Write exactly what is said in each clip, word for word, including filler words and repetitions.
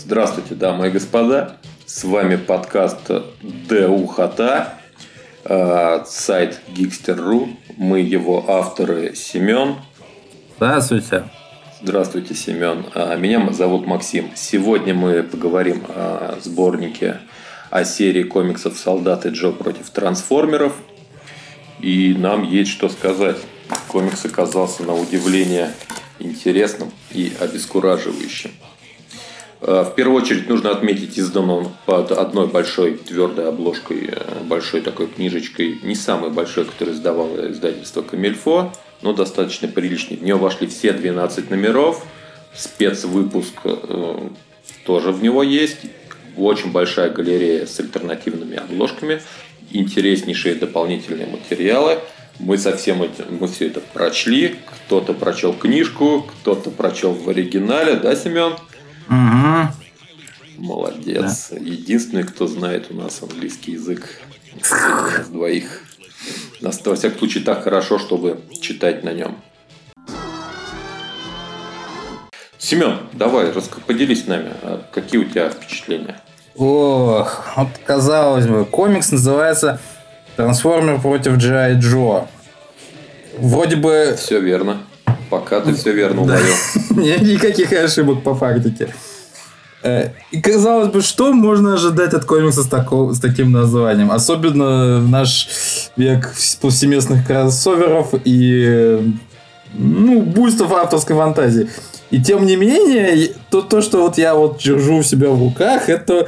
Здравствуйте, дамы и господа. С вами подкаст ДУХТА, сайт Geekster точка ру. Мы его авторы Семен. Здравствуйте. Здравствуйте, Семен. Меня зовут Максим. Сегодня мы поговорим о сборнике, о серии комиксов «Солдаты Джо против трансформеров». И нам есть что сказать. Комикс оказался на удивление интересным и обескураживающим. В первую очередь нужно отметить, издан он под одной большой твердой обложкой, большой такой книжечкой, не самой большой, которую издавало издательство Комильфо, но достаточно приличный. В нее вошли все двенадцать номеров, спецвыпуск э, тоже в него есть, очень большая галерея с альтернативными обложками, интереснейшие дополнительные материалы. Мы со всем этим, мы все это прочли, кто-то прочел книжку, кто-то прочел в оригинале, да, Семен? Угу. Молодец. Да. Единственный, кто знает у нас английский язык. У нас двоих. Нас, во всяком случае, так хорошо, чтобы читать на нем. Семен, давай, поделись с нами. Какие у тебя впечатления? Ох, вот казалось бы, комикс называется «Трансформер против Джи Ай. Джо». Вроде бы... Все верно. Пока ты все верно уловил. Никаких ошибок по фактике. И казалось бы, что можно ожидать от комикса с, такого, с таким названием? Особенно в наш век повсеместных кроссоверов и ну, бустов авторской фантазии. И тем не менее, то, то, что вот я вот держу у себя в руках, это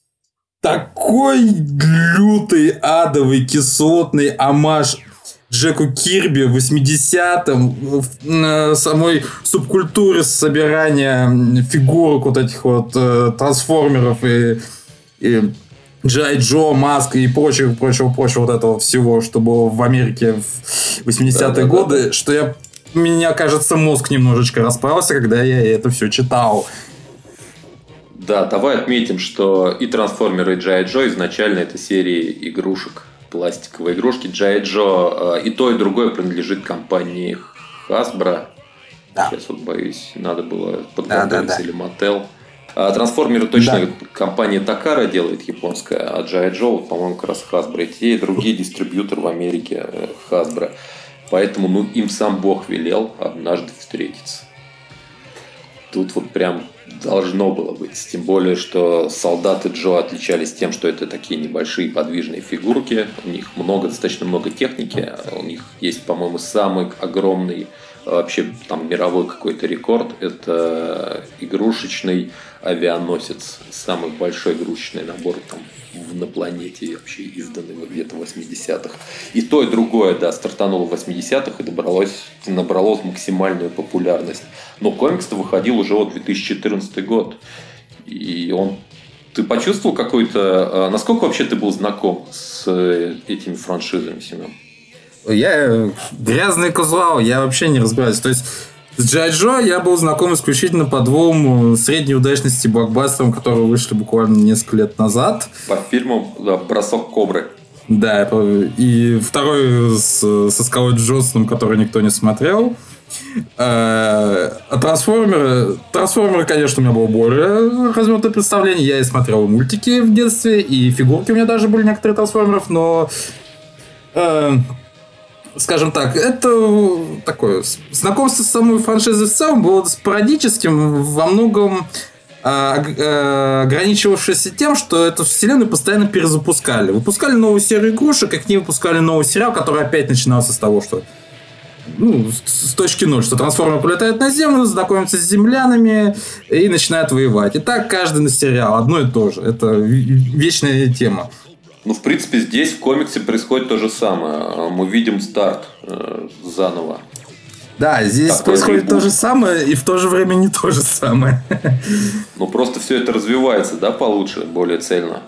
такой лютый, адовый, кислотный оммаж Джеку Кирби в восьмидесятом, в самой субкультуре собирания фигурок вот этих вот э, трансформеров и, и Джи Ай. Джо, Маск и прочего, прочего, прочего вот этого всего, что было в Америке в восьмидесятые да, годы, да, да. Что я, у меня, кажется, мозг немножечко расправился, когда я это все читал. Да, давай отметим, что и трансформеры, и Джи Ай. Джо изначально это серии игрушек. Пластиковые игрушки. Джи Ай. Джо и то, и другое принадлежит компании Hasbro. Да. Сейчас вот боюсь, надо было подготовиться, да, да, да. Или Mattel. А трансформеры точно да. Компания Takara делает, японская, а Джи Ай. Джо, по-моему, как раз Hasbro. И те, и другие дистрибьюторы в Америке Hasbro. Поэтому ну, им сам Бог велел однажды встретиться. Тут вот прям должно было быть. Тем более, что солдаты Джо отличались тем, что это такие небольшие подвижные фигурки. У них много, достаточно много техники. У них есть, по-моему, самый огромный, вообще там мировой какой-то рекорд. Это игрушечный авианосец. Самый большой игрушечный набор там на планете, вообще изданный где-то в восьмидесятых. И то, и другое, да, стартануло в восьмидесятых и добралось, набралось максимальную популярность. Но комикс-то выходил уже вот две тысячи четырнадцатый год. И он... Ты почувствовал какой-то... Насколько вообще ты был знаком с этими франшизами, Семен? Я грязный казуал, я вообще не разбираюсь. То есть с Джи Ай. Джо я был знаком исключительно по двум средней удачности блокбастерам, которые вышли буквально несколько лет назад. По фильму да, «Бросок кобры». Да, и второй с, со Скарлетт Джонсоном, который никто не смотрел. А трансформеры, трансформеры, конечно, у меня было более развернутое представление. Я и смотрел мультики в детстве, и фигурки у меня даже были некоторые трансформеров, но... Э, скажем так, это такое знакомство с самой франшизой в целом было спорадическим, во многом ограничивавшееся тем, что эту вселенную постоянно перезапускали. Выпускали новую серию игрушек, и к ним выпускали новый сериал, который опять начинался с того, что ну, с точки ноль, что трансформер прилетает на Землю, знакомится с землянами и начинает воевать. И так каждый на сериал, одно и то же. Это вечная тема. Ну, в принципе, здесь в комиксе происходит то же самое. Мы видим старт э, заново. Да, здесь Такой происходит ребут. То же самое, и в то же время не то же самое. Ну, просто все это развивается, да, получше, более цельно.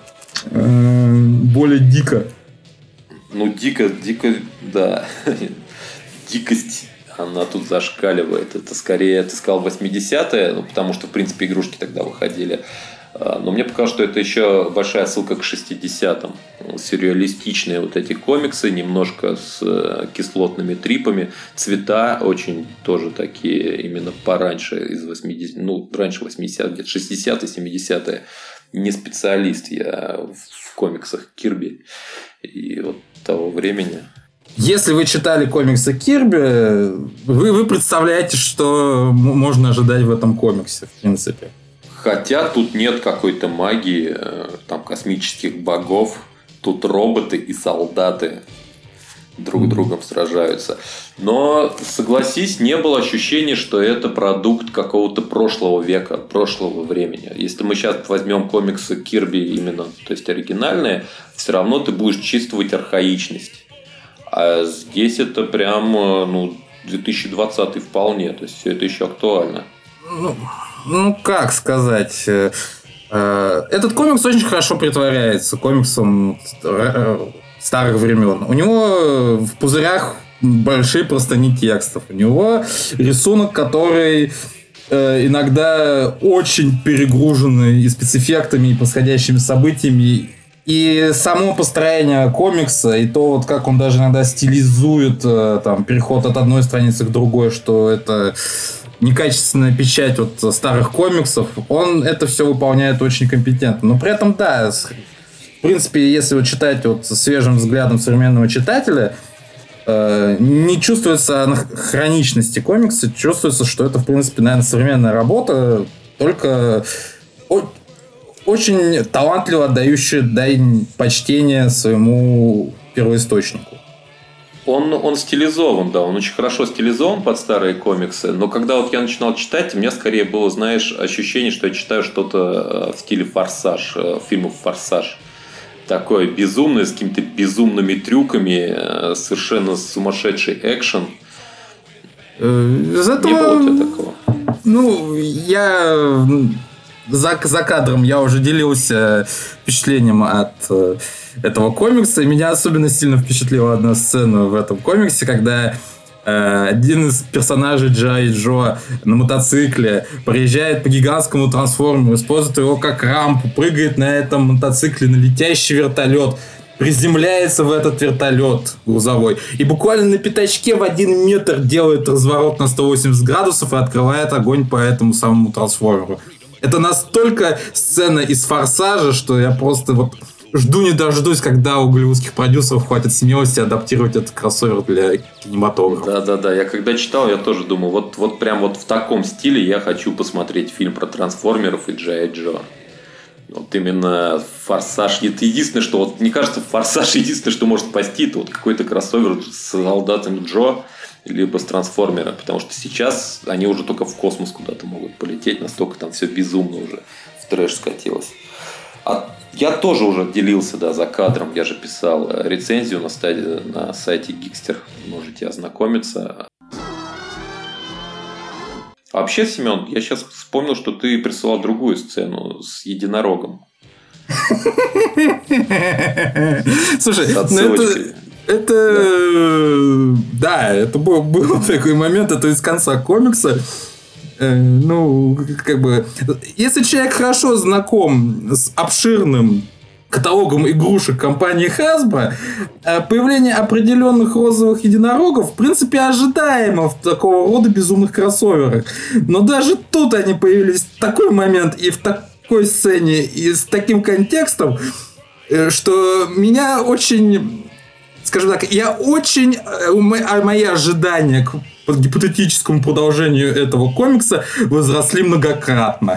Более дико. Ну, дико, дико, да. Дикость, она тут зашкаливает. Это скорее, ты сказал, восьмидесятые, ну, потому что, в принципе, игрушки тогда выходили. Но мне показалось, что это еще большая ссылка к шестидесятым. Сюрреалистичные вот эти комиксы, немножко с кислотными трипами. Цвета очень тоже такие, именно пораньше, из восьмидесятых, ну, раньше восьмидесятых, где-то шестидесятые, семидесятые. Не специалист я в комиксах Кирби и вот того времени. Если вы читали комиксы Кирби, вы, вы представляете, что можно ожидать в этом комиксе, в принципе. Хотя тут нет какой-то магии, там, космических богов. Тут роботы и солдаты друг с другом сражаются. Но, согласись, не было ощущения, что это продукт какого-то прошлого века, прошлого времени. Если мы сейчас возьмем комиксы Кирби именно, то есть оригинальные, все равно ты будешь чувствовать архаичность. А здесь это прям, ну, две тысячи двадцатый вполне. То есть все это еще актуально. Ну, ну как сказать... Этот комикс очень хорошо притворяется комиксом старых времен. У него в пузырях большие простыни текстов. У него рисунок, который иногда очень перегруженный и спецэффектами, и происходящими событиями. И само построение комикса, и то, вот как он даже иногда стилизует там, переход от одной страницы к другой, что это... некачественная печать вот старых комиксов, он это все выполняет очень компетентно. Но при этом, да, в принципе, если вот читать вот свежим взглядом современного читателя, э, не чувствуется хроничности комикса, чувствуется, что это, в принципе, наверное, современная работа, только о- очень талантливо отдающая дань почтения своему первоисточнику. Он, он стилизован, да, он очень хорошо стилизован под старые комиксы, но когда вот я начинал читать, у меня скорее было, знаешь, ощущение, что я читаю что-то в стиле «Форсаж», фильмов «Форсаж». Такое безумное, с какими-то безумными трюками, совершенно сумасшедший экшен. Из этого... Не было у тебя такого? Ну, я... За, за кадром я уже делился впечатлением от э, этого комикса. И меня особенно сильно впечатлила одна сцена в этом комиксе, когда э, один из персонажей Джай Джо на мотоцикле проезжает по гигантскому трансформеру, использует его как рампу, прыгает на этом мотоцикле на летящий вертолет, приземляется в этот вертолет грузовой и буквально на пятачке в один метр делает разворот на сто восемьдесят градусов и открывает огонь по этому самому трансформеру. Это настолько сцена из «Форсажа», что я просто вот жду не дождусь, когда у голливудских продюсеров хватит смелости адаптировать этот кроссовер для кинематографа. Да-да-да, я когда читал, я тоже думал, вот, вот прям вот в таком стиле я хочу посмотреть фильм про трансформеров и Джай Джо. Вот именно «Форсаж». Это единственное, что, вот, мне кажется, «Форсаж» единственное, что может спасти, это вот какой-то кроссовер с солдатом Джо, либо с трансформера, потому что сейчас они уже только в космос куда-то могут полететь, настолько там все безумно уже в трэш скатилось. А я тоже уже делился, да, за кадром, я же писал рецензию на, стадии, на сайте Geekster, можете ознакомиться. А вообще, Семен, я сейчас вспомнил, что ты присылал другую сцену с единорогом. Слушай, ну это... Это... Да, да это был, был такой момент, это из конца комикса. Э, ну, как бы... Если человек хорошо знаком с обширным каталогом игрушек компании Hasbro, появление определенных розовых единорогов, в принципе, ожидаемо в такого рода безумных кроссоверах. Но даже тут они появились в такой момент и в такой сцене, и с таким контекстом, что меня очень... Скажем так, я очень... Мои ожидания к гипотетическому продолжению этого комикса возросли многократно.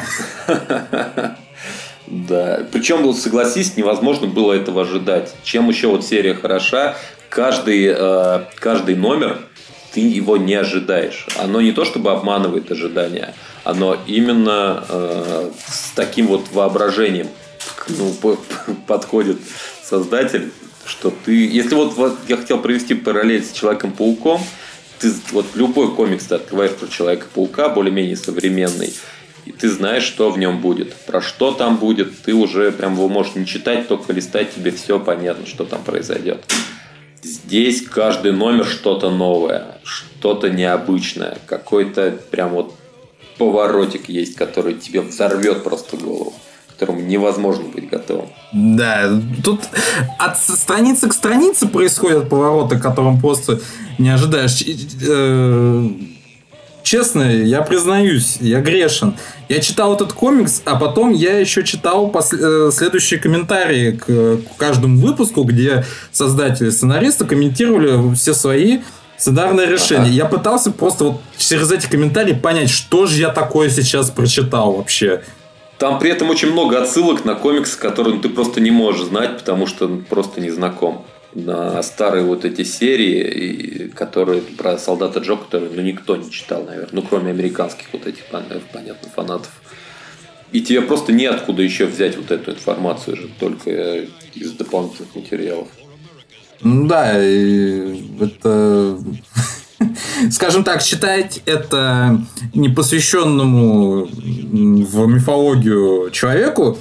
Да. Причем, согласись, невозможно было этого ожидать. Чем еще вот серия хороша, каждый, каждый номер ты его не ожидаешь. Оно не то чтобы обманывает ожидания, оно именно с таким вот воображением, ну, подходит создатель, что ты... Если вот, вот я хотел провести параллель с Человеком-пауком, ты вот любой комикс ты открываешь про Человека-паука, более-менее современный, и ты знаешь, что в нем будет. Про что там будет, ты уже прям его можешь не читать, только листать, тебе все понятно, что там произойдет. Здесь каждый номер что-то новое, что-то необычное, какой-то прям вот поворотик есть, который тебе взорвет просто голову. которому невозможно быть готовым. Да, тут от страницы к странице происходят повороты, которым просто не ожидаешь. Честно, я признаюсь, я грешен. Я читал этот комикс, а потом я еще читал посл- следующие комментарии к, к каждому выпуску, где создатели, сценаристы комментировали все свои сценарные решения. Ага. Я пытался просто вот через эти комментарии понять, что же я такое сейчас прочитал вообще. Там при этом очень много отсылок на комиксы, которые ты просто не можешь знать, потому что просто не знаком. На старые вот эти серии, которые про солдата Джо, которые ну, никто не читал, наверное, ну, кроме американских вот этих, понятно, фанатов. И тебе просто неоткуда еще взять вот эту информацию же, только из дополнительных материалов. Ну да, это... Скажем так, читать это непосвященному в мифологию человеку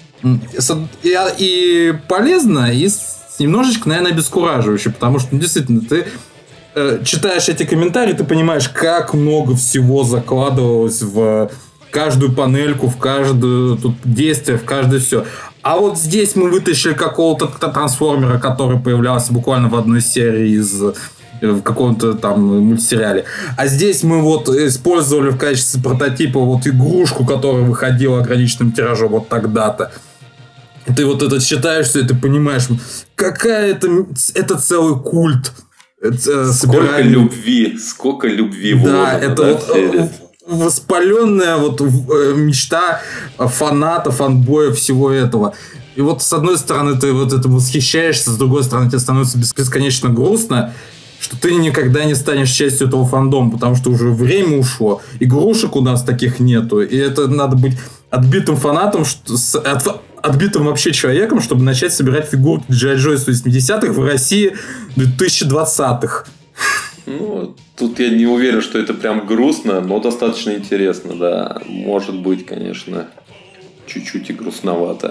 и полезно, и немножечко, наверное, обескураживающе, потому что, ну, действительно, ты э, читаешь эти комментарии, ты понимаешь, как много всего закладывалось в каждую панельку, в каждое тут действие, в каждое все. А вот здесь мы вытащили какого-то трансформера, который появлялся буквально в одной серии из в каком-то там мультсериале. А здесь мы вот использовали в качестве прототипа вот игрушку, которая выходила ограниченным тиражом вот тогда-то. Ты вот это читаешь, все это понимаешь, какая это, это целый культ. Это, сколько собирали... любви, сколько любви да, вложено. Это да, это вот воспаленная вот мечта фаната, фанбоя всего этого. И вот с одной стороны ты вот этим восхищаешься, с другой стороны тебе становится бесконечно грустно, что ты никогда не станешь частью этого фандома, потому что уже время ушло, игрушек у нас таких нету, и это надо быть отбитым фанатом, что, с, от, отбитым вообще человеком, чтобы начать собирать фигурки Джи Ай Джо из восьмидесятых в России две двадцатых. Ну, тут я не уверен, что это прям грустно, но достаточно интересно, да. Может быть, конечно, чуть-чуть и грустновато.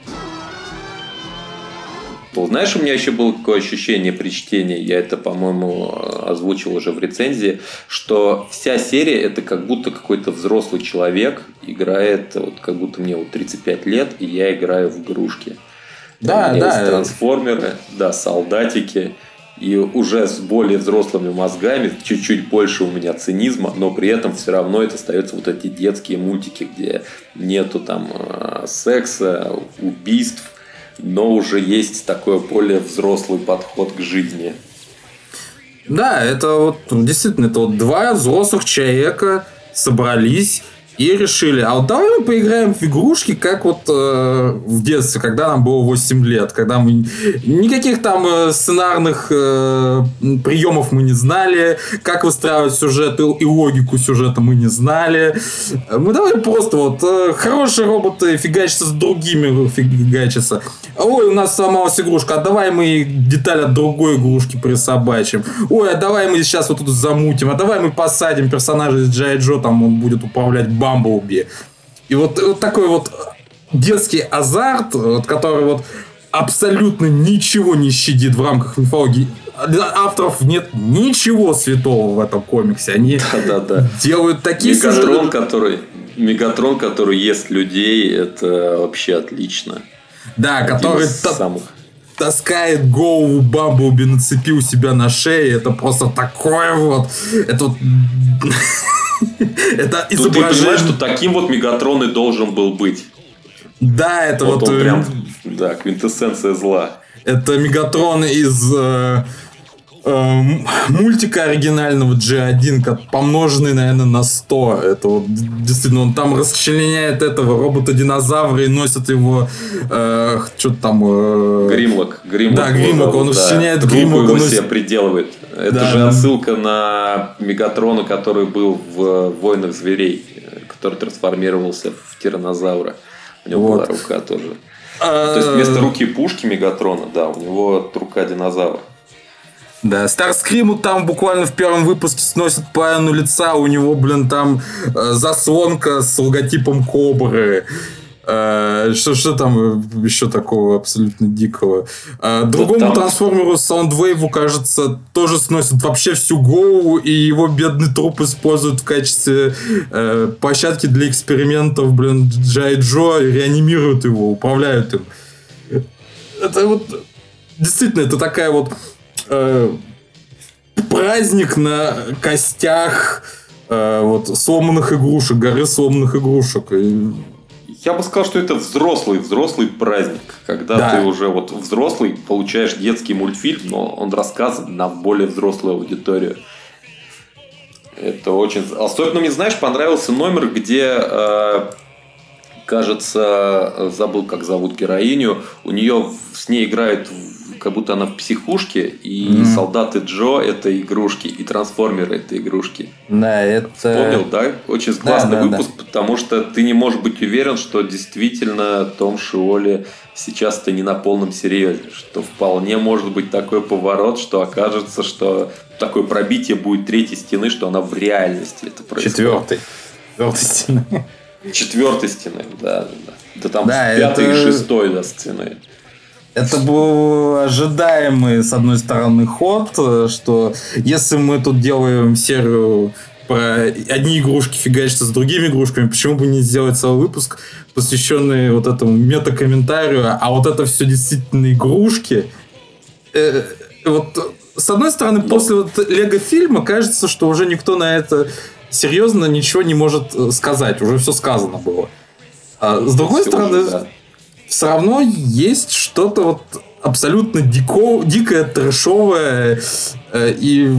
Знаешь, у меня еще было такое ощущение при чтении, я это, по-моему, озвучил уже в рецензии, что вся серия это как будто какой-то взрослый человек играет, вот как будто мне вот тридцать пять лет, и я играю в игрушки. Да, у меня да. есть трансформеры, да, солдатики, и уже с более взрослыми мозгами, чуть-чуть больше у меня цинизма, но при этом все равно это остаются вот эти детские мультики, где нету там секса, убийств, но уже есть такой более взрослый подход к жизни. Да, это вот действительно, это вот два взрослых человека собрались и решили, а вот давай мы поиграем в игрушки, как вот э, в детстве, когда нам было восемь лет, когда мы никаких там э, сценарных э, приемов мы не знали, как выстраивать сюжет и логику сюжета мы не знали. Мы давай просто вот э, хорошие роботы фигачатся с другими фигачатся. Ой, у нас сломалась игрушка, а давай мы деталь от другой игрушки присобачим. Ой, а давай мы сейчас вот тут замутим, а давай мы посадим персонажа из Джи Ай Джо, там он будет управлять Бамблби. И вот, вот такой вот детский азарт, вот, который вот абсолютно ничего не щадит в рамках мифологии. Для авторов нет ничего святого в этом комиксе. Они Да-да-да. делают такие Мегатрон, сюжеты... который, Мегатрон, который ест людей, это вообще отлично. Да, один который та- самых... таскает голову Бамблби на цепи у себя на шее. Это просто такое вот... Это вот... Это изображение... Тут ты понимаешь, что таким вот Мегатрон и должен был быть. Да, это вот... Вот он э, прям, да, квинтэссенция зла. Это Мегатрон из э, э, мультика оригинального Джи один, как помноженный, наверное, на сто. Это вот действительно, он там расчленяет этого робота-динозавра и носит его э, что-то там... Э, Гримлок. Гримлок. Да, Гримлок, он да. расчленяет Руку Гримлок. его Он себе носит... приделывает. Это да, же да. отсылка на Мегатрона, который был в «Войнах зверей», который трансформировался в тираннозавра. У него Вот. была рука тоже. То есть вместо руки пушки Мегатрона, да, у него рука динозавра. Да, Старскриму там буквально в первом выпуске сносит половину лица, у него, блин, там э, заслонка с логотипом Кобры. Э, что, что там еще такого абсолютно дикого? Э, другому там... трансформеру Soundwave, кажется, тоже сносит вообще всю голову, и его бедный труп используют в качестве э, площадки для экспериментов, блин, Джай Джо, реанимируют его, управляют им. Это вот... Действительно, это такая вот... Э, праздник на костях э, вот, сломанных игрушек, горы сломанных игрушек. Я бы сказал, что это взрослый, взрослый праздник. Когда да. ты уже вот взрослый, получаешь детский мультфильм, но он рассказан на более взрослую аудиторию. Это очень... Особенно мне, знаешь, понравился номер, где, э, кажется, забыл, как зовут героиню. У нее с ней играет, как будто она в психушке, и mm. солдаты Джо это игрушки, и трансформеры это игрушки. Да, это... Вспомнил, да? Очень классный да, да, выпуск, да. Потому что ты не можешь быть уверен, что действительно Том Шиоли сейчас-то не на полном серьезе. Что вполне может быть такой поворот, что окажется, что такое пробитие будет третьей стены, что она в реальности это происходит. Четвертой. Четвертой стены. Четвертой стены, да. Да, да там да, пятой это... и шестой да, стены. Это был ожидаемый, с одной стороны, ход, что если мы тут делаем серию про одни игрушки фигачатся с другими игрушками, почему бы не сделать целый выпуск, посвященный вот этому мета-комментарию, а вот это все действительно игрушки. Э, вот, с одной стороны, Но... после вот Лего-фильма кажется, что уже никто на это серьезно ничего не может сказать, уже все сказано было. А с другой все стороны... Уже, да. Все равно есть что-то вот абсолютно дико, дикое, трэшовое э, и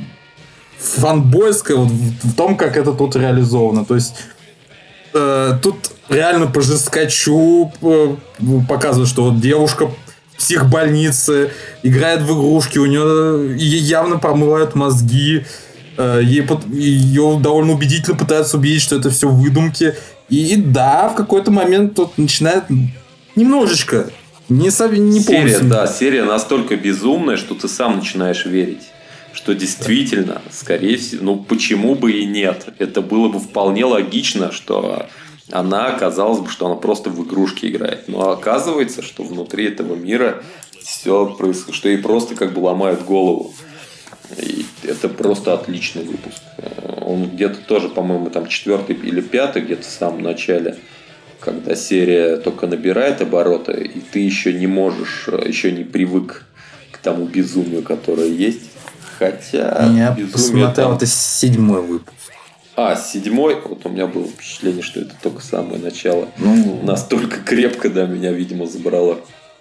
фанбойское вот в, в том, как это тут реализовано. То есть э, тут реально по жесткачу э, показывают, что вот девушка в психбольнице играет в игрушки, у нее ей явно промывают мозги, э, ей, ее довольно убедительно пытаются убедить, что это все выдумки. И, и да, в какой-то момент тут начинает... Немножечко. Не, не серия, да, серия настолько безумная, что ты сам начинаешь верить. Что действительно, скорее всего, ну почему бы и нет. Это было бы вполне логично, что она, казалось бы, что она просто в игрушки играет. Но оказывается, что внутри этого мира все происходит, что ей просто как бы ломают голову. И это просто отличный выпуск. Он где-то тоже, по-моему, там четвертый или пятый, где-то в самом начале, когда серия только набирает обороты, и ты еще не можешь, еще не привык к тому безумию, которое есть. Хотя я безумие посмотрел, там... это седьмой выпуск. А, седьмой? Вот у меня было впечатление, что это только самое начало. Ну... Настолько крепко, да, меня, видимо, забрало.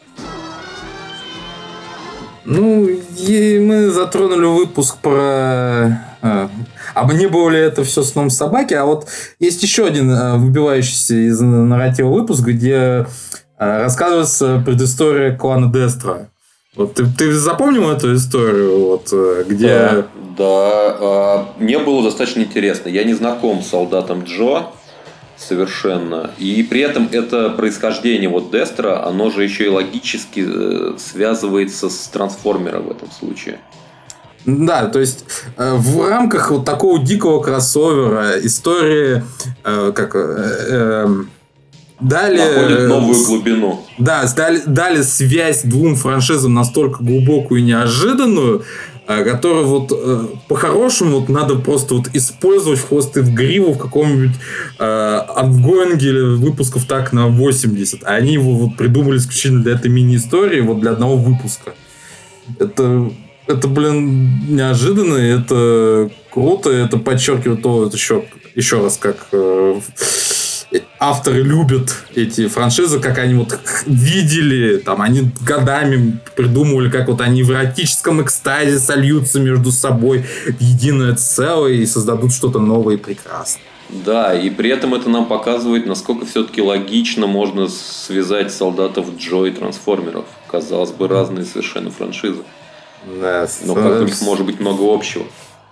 Ну, и мы затронули выпуск про... А не было ли это все сном собаки? А вот есть еще один выбивающийся из нарратива выпуск, где рассказывается предыстория клана Дестро. Вот ты, ты запомнил эту историю, вот, где... Да, да, мне было достаточно интересно. Я не знаком с солдатом Джо совершенно. И при этом это происхождение вот Дестро, оно же еще и логически связывается с трансформером в этом случае. Да, то есть э, в рамках вот такого дикого кроссовера истории э, как э, э, дали находит новую глубину. Да, дали, дали связь двум франшизам настолько глубокую и неожиданную, э, которую вот э, по-хорошему вот надо просто вот использовать в хвост и в гриву в каком-нибудь э, ангоинге или выпусков так на восемьдесят. А они его вот придумали исключительно для этой мини-истории, вот для одного выпуска. Это Это, блин, неожиданно, это круто, это подчеркивает то, вот еще, еще раз, как э, авторы любят эти франшизы, как они вот видели, там, они годами придумывали, как вот они в эротическом экстазе сольются между собой в единое целое и создадут что-то новое и прекрасное. Да, и при этом это нам показывает, насколько все-таки логично можно связать солдатов Джо и трансформеров. Казалось бы, разные совершенно франшизы. Да, но как у них может быть много общего.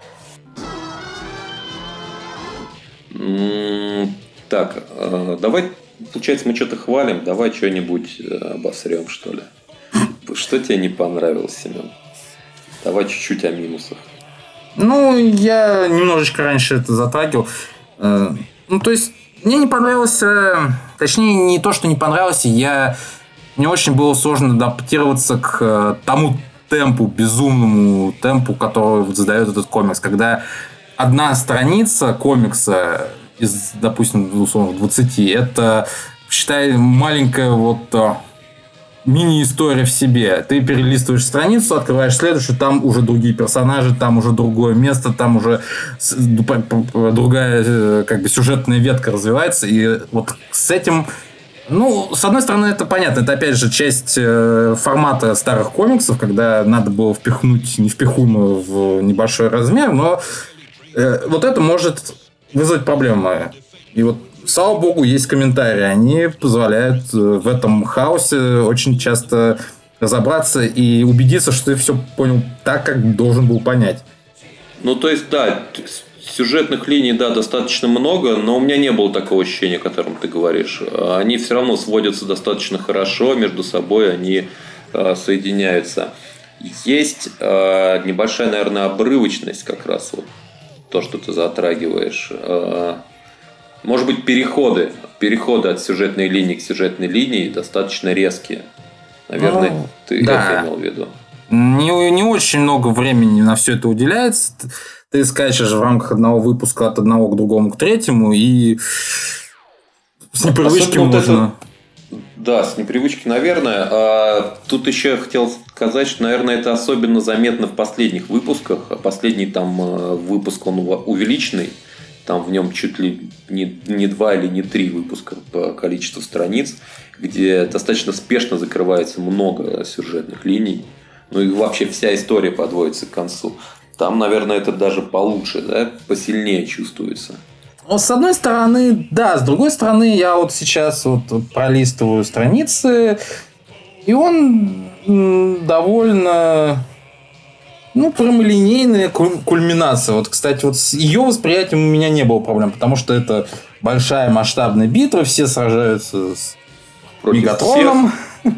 Так, давай, получается, мы что-то хвалим, давай что-нибудь обосрем, что ли. Что тебе не понравилось, Семен? Давай чуть-чуть о минусах. Ну, я немножечко раньше это затрагивал. Ну, то есть, Мне не понравился... Точнее, не то, что не понравился, я... Мне очень было сложно адаптироваться к тому темпу, безумному темпу, который задает этот комикс. Когда одна страница комикса из, допустим, условно, двадцати, это, считай, маленькая вот мини-история в себе. Ты перелистываешь страницу, открываешь следующую, там уже другие персонажи, там уже другое место, там уже другая как бы сюжетная ветка развивается. И вот с этим... Ну, с одной стороны, это понятно. Это, опять же, часть э, формата старых комиксов, когда надо было впихнуть невпихуемое в небольшой размер, но э, вот это может вызвать проблемы. И вот, слава богу, есть комментарии. Они позволяют э, в этом хаосе очень часто разобраться и убедиться, что ты все понял так, как должен был понять. Ну, то есть, да, сюжетных линий, да, достаточно много, но у меня не было такого ощущения, о котором ты говоришь. Они все равно сводятся достаточно хорошо, между собой они э, соединяются. Есть э, небольшая, наверное, обрывочность как раз, вот то, что ты затрагиваешь. Э, может быть, переходы, переходы от сюжетной линии к сюжетной линии достаточно резкие. Наверное, ну, ты да. это имел в виду. Не, не очень много времени на все это уделяется. Ты скачешь в рамках одного выпуска от одного к другому к третьему, и с непривычки Особенно можно... Вот это, да, с непривычки, наверное. А тут еще я хотел сказать, что, наверное, это особенно заметно в последних выпусках. Последний там выпуск, он увеличенный. Там в нем чуть ли не, не два или не три выпуска по количеству страниц, где достаточно спешно закрывается много сюжетных линий. Ну и вообще вся история подводится к концу. Там, наверное, это даже получше, да, посильнее чувствуется. Ну, с одной стороны, да, с другой стороны, я вот сейчас вот пролистываю страницы, и он довольно, ну, прямолинейная кульминация. Вот, кстати, вот с ее восприятием у меня не было проблем, потому что это большая масштабная битва, все сражаются с против Мегатроном. Всех.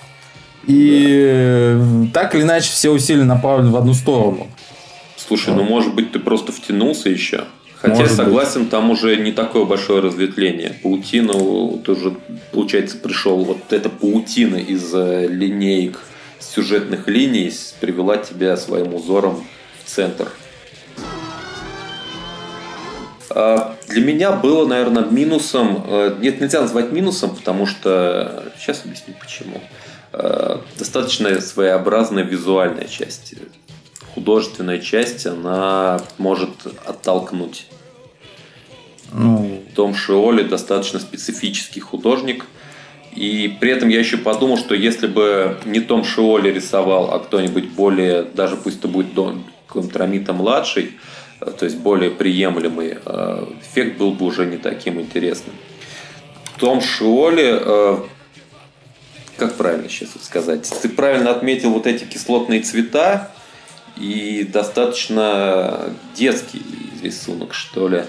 И да. так или иначе все усилия направлены в одну сторону. Слушай, ну может быть ты просто втянулся еще. Хотя может я согласен, быть. Там уже не такое большое разветвление. Паутину тоже, получается, пришел вот эта паутина из линеек, сюжетных линий привела тебя своим узором в центр. Для меня было, наверное, минусом. Нет, нельзя назвать минусом, потому что сейчас объясню почему. Достаточно своеобразная визуальная часть. Художественная часть, она может оттолкнуть. Ну... Том Шиоли достаточно специфический художник. И при этом я еще подумал, что если бы не Том Шиоли рисовал, а кто-нибудь более, даже пусть это будет какой-нибудь Ромита-младший, то есть более приемлемый, эффект был бы уже не таким интересным. Том Шиоли, как правильно сейчас сказать, ты правильно отметил вот эти кислотные цвета, и достаточно детский рисунок, что ли.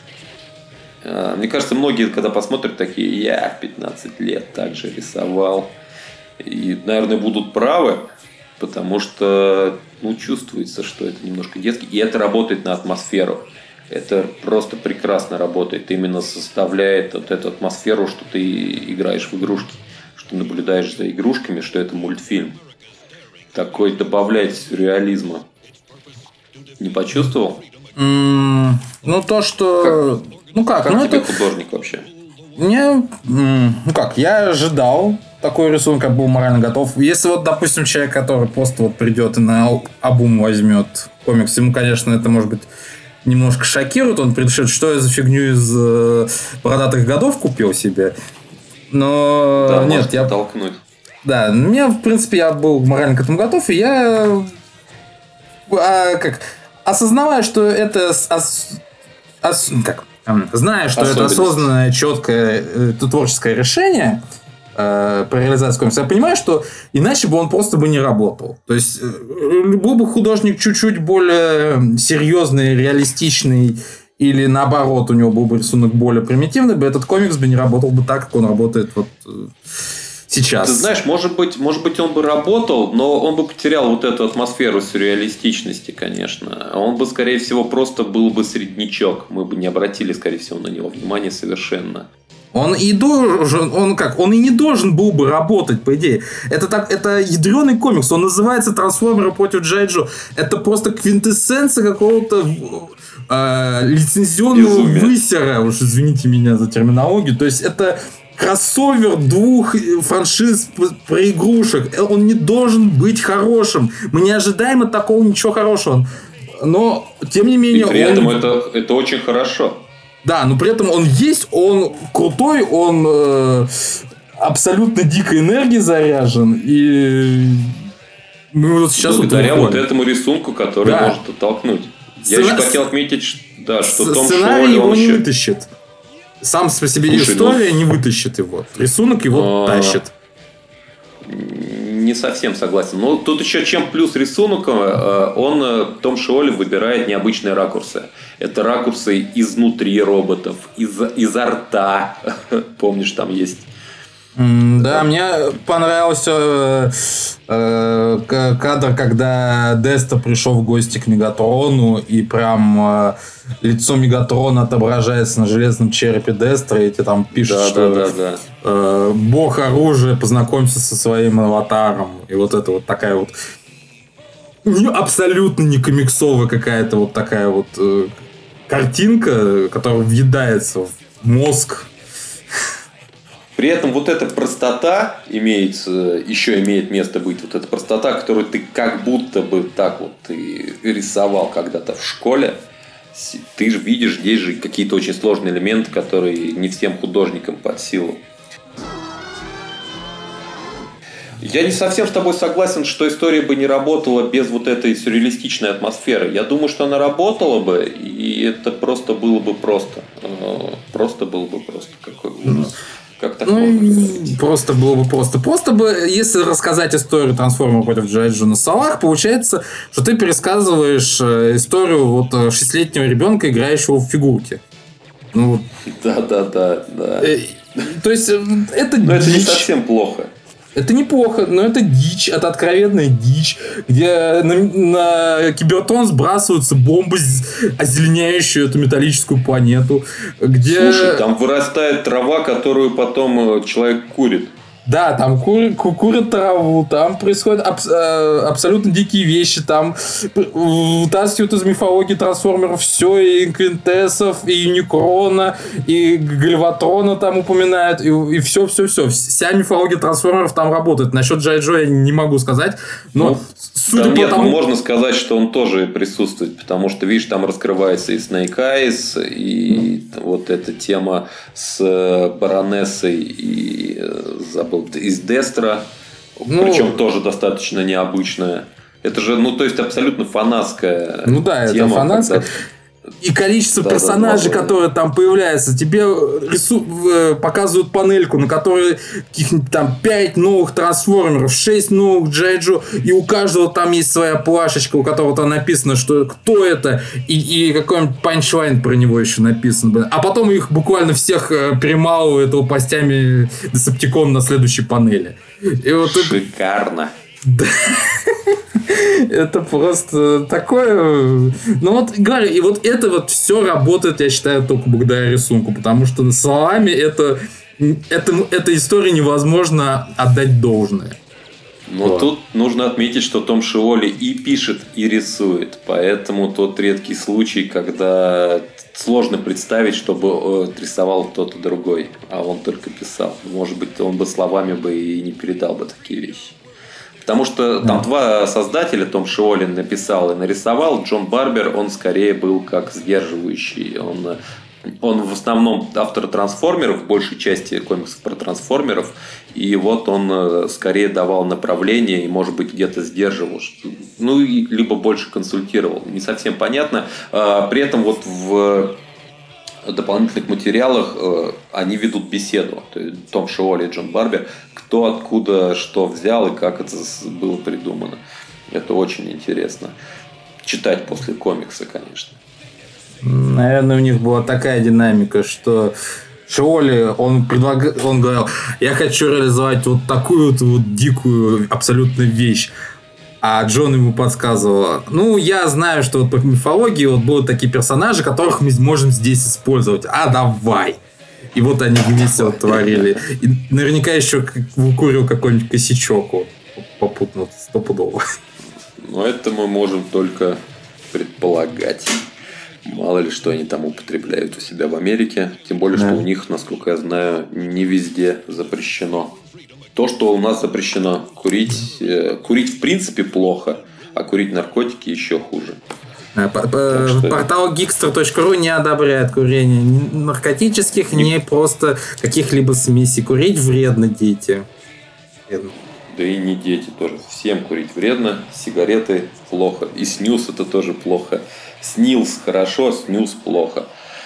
Мне кажется, многие, когда посмотрят, такие, я в пятнадцать лет также рисовал. И, наверное, будут правы, потому что, ну, чувствуется, что это немножко детский. И это работает на атмосферу. Это просто прекрасно работает. Именно составляет вот эту атмосферу, что ты играешь в игрушки, что наблюдаешь за игрушками, что это мультфильм. Такой добавляет сюрреализма. Не почувствовал? Mm, ну, то, что... Как, ну, как? Как ну, тебе это... художник вообще? Мне... Ну, как? Я ожидал такой рисунок, как был морально готов. Если вот, допустим, человек, который просто вот придет и на обум возьмет комикс, ему, конечно, это, может быть, немножко шокирует. Он придет, что я за фигню из э, бородатых годов купил себе. Но... Да, нет, может я... толкнуть. Да, у меня, в принципе, я был морально к этому готов, и я... А, как... Осознавая, что это... Ос... Ос... Как? Зная, что это осознанное, четкое это творческое решение э, по реализации комикса, я понимаю, что иначе бы он просто бы не работал. То есть, э, был бы художник чуть-чуть более серьезный, реалистичный, или наоборот, у него был бы рисунок более примитивный, бы этот комикс бы не работал бы так, как он работает вот... сейчас. Ты знаешь, может быть, может быть, он бы работал, но он бы потерял вот эту атмосферу сюрреалистичности, конечно. Он бы, скорее всего, просто был бы среднячок. Мы бы не обратили, скорее всего, на него внимания совершенно. Он и должен, он как, он и не должен был бы работать, по идее. Это так, это ядреный комикс. Он называется «Трансформеры против Джай Джо». Это просто квинтэссенция какого-то э, лицензионного Безумие. высера. Уж извините меня за терминологию. То есть это кроссовер двух франшиз про игрушек. Он не должен быть хорошим. Мы не ожидаем от такого ничего хорошего. Но, тем не менее... И при он... этом это, это очень хорошо. Да, но при этом он есть, он крутой, он э, абсолютно дикой энергией заряжен. И мы вот сейчас... Благодаря вот, вот этому рисунку, который да. может оттолкнуть. Я Сцена... еще хотел отметить, да, что Том сценарий Шиоли, его он не еще... вытащит. Сам по себе Слушай, история ну... не вытащит его. Рисунок его А... тащит. Не совсем согласен. Но тут еще чем плюс рисунок, он, Том Шиоли, выбирает необычные ракурсы. Это ракурсы изнутри роботов, из, изо рта. Помнишь, там есть... Да, мне понравился э, кадр, когда Дестро пришел в гости к Мегатрону, и прям э, лицо Мегатрона отображается на железном черепе Дестро, и тебе там пишут, да, что да, да, да. Э, бог оружия, познакомься со своим аватаром. И вот это вот такая вот абсолютно не комиксовая какая-то вот такая вот э, картинка, которая въедается в мозг. При этом вот эта простота имеется, еще имеет место быть. Вот эта простота, которую ты как будто бы так вот ты рисовал когда-то в школе. Ты же видишь здесь же какие-то очень сложные элементы, которые не всем художникам под силу. Я не совсем с тобой согласен, что история бы не работала без вот этой сюрреалистичной атмосферы. Я думаю, что она работала бы, и это просто было бы просто. Просто было бы просто. Какой ужас. Как так ну, можно говорить? Просто было бы просто. Просто бы, если рассказать историю Трансформера против Джай Джо на столах, получается, что ты пересказываешь историю вот шестилетнего ребенка, играющего в фигурки. Ну, да, да, да, да. То есть, это Но это не совсем плохо. Это неплохо, но это дичь, это откровенная дичь, где на, на Кибертрон сбрасываются бомбы, озеленяющие эту металлическую планету. Где... Слушай, там вырастает трава, которую потом человек курит. Да, там кур, ку, курят траву, там происходят аб, э, абсолютно дикие вещи, там вытаскивают из мифологии трансформеров все, и Квинтэссов, и Юникрона, и Гальватрона там упоминают, и, и все-все-все. Вся мифология трансформеров там работает. Насчет Джай Джо я не могу сказать, но ну, судя да по нет, тому... ну, можно сказать, что он тоже присутствует, потому что, видишь, там раскрывается и Snake Eyes, и mm. вот эта тема с Баронессой и забыл, из Дестро, ну, причем тоже достаточно необычная. Это же, ну, то есть, абсолютно фанатская ну, да, тема. Это фанатская. Когда... И количество да, персонажей, да, да, которые да. там появляются, тебе рису... показывают панельку, на которой каких-нибудь там пять новых трансформеров, шесть новых Джай Джо, и у каждого там есть своя плашечка, у которого там написано, что кто это, и, и какой-нибудь панчлайн про него еще написан. А потом их буквально всех перемалывают лопастями Десептикон на следующей панели. И вот шикарно. Да. Это просто такое... Ну вот, говорю, и вот это вот все работает, я считаю, только благодаря рисунку, потому что словами это, это, этой истории невозможно отдать должное. Но вот. Тут нужно отметить, что Том Шиоли и пишет, и рисует, поэтому тот редкий случай, когда сложно представить, чтобы рисовал кто-то другой, а он только писал. Может быть, он бы словами бы и не передал бы такие вещи. Потому что там да. два создателя, Том Шиоли написал и нарисовал, Джон Барбер, он скорее был как сдерживающий. Он, он в основном автор трансформеров, в большей части комиксов про трансформеров. И вот он скорее давал направление и, может быть, где-то сдерживал. Ну, и либо больше консультировал. Не совсем понятно. При этом вот в дополнительных материалах э, они ведут беседу. То есть Том Шиоли и Джон Барбер, кто откуда что взял и как это было придумано. Это очень интересно. Читать после комикса, конечно. Наверное, у них была такая динамика, что Шиоли, он, предлаг... он говорил, я хочу реализовать вот такую вот, вот дикую абсолютно вещь. А Джон ему подсказывал, ну, я знаю, что вот по мифологии вот будут такие персонажи, которых мы можем здесь использовать. А давай! И вот они вместе вот творили. И наверняка еще выкурил какой-нибудь косячок вот, попутно, стопудово. Но это мы можем только предполагать. Мало ли, что они там употребляют у себя в Америке. Тем более, да. Что у них, насколько я знаю, не везде запрещено. То, что у нас запрещено курить, э, курить в принципе плохо, а курить наркотики еще хуже. Что... Портал гикстер точка ру не одобряет курение ни наркотических, ни просто каких-либо смесей. Курить вредно, дети. Вредно. Да и не дети тоже. Всем курить вредно. Сигареты плохо. И снюс это тоже плохо. Снилс хорошо, снюс плохо.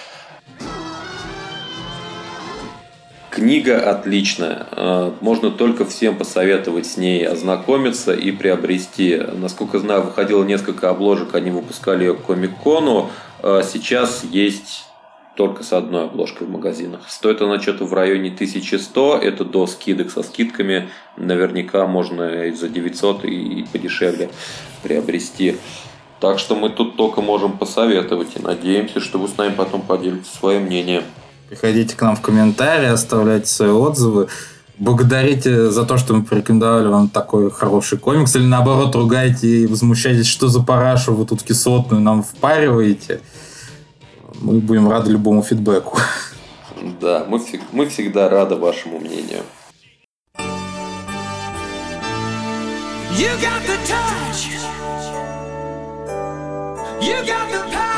Книга отличная. Можно только всем посоветовать с ней ознакомиться и приобрести. Насколько знаю, выходило несколько обложек, они выпускали ее к Комик-кону. Сейчас есть только с одной обложкой в магазинах. Стоит она что-то в районе тысяча сто. Это до скидок. Со скидками наверняка можно и за девятьсот и подешевле приобрести. Так что мы тут только можем посоветовать. И надеемся, что вы с нами потом поделитесь своим мнением. Приходите к нам в комментарии, оставляйте свои отзывы. Благодарите за то, что мы порекомендовали вам такой хороший комикс. Или наоборот, ругайте и возмущайтесь, что за парашу вы тут кислотную нам впариваете. Мы будем рады любому фидбэку. Да, мы, мы всегда рады вашему мнению. You got the touch. You got the power.